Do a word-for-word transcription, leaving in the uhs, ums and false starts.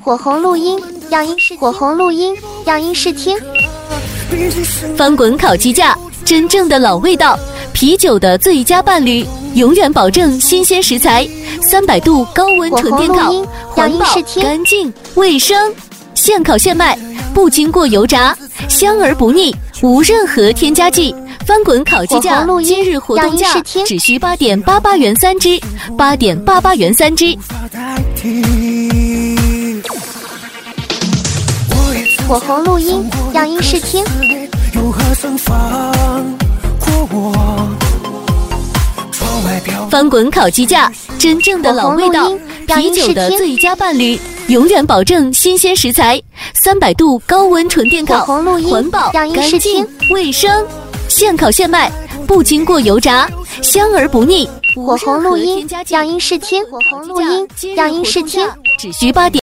火红录音，样音试火红录音，样音试听。 翻滚烤鸡架，真正的老味道，啤酒的最佳伴侣，永远保证新鲜食材，三百度高温纯电烤，环保、干净、卫生，现烤现卖，不经过油炸，香而不腻，无任何添加剂。翻滚烤鸡架今日活动价只需八点八八元三支，八点八八元三支。 火红录音，样音试听。 翻滚烤鸡架，真正的老味道，啤酒的最佳伴侣，永远保证新鲜食材，三百度高温纯电烤，环保、干净、卫生，现烤现卖，不经过油炸，香而不腻。 火红录音，样音试听。火红录音，样音试听。 只需八点。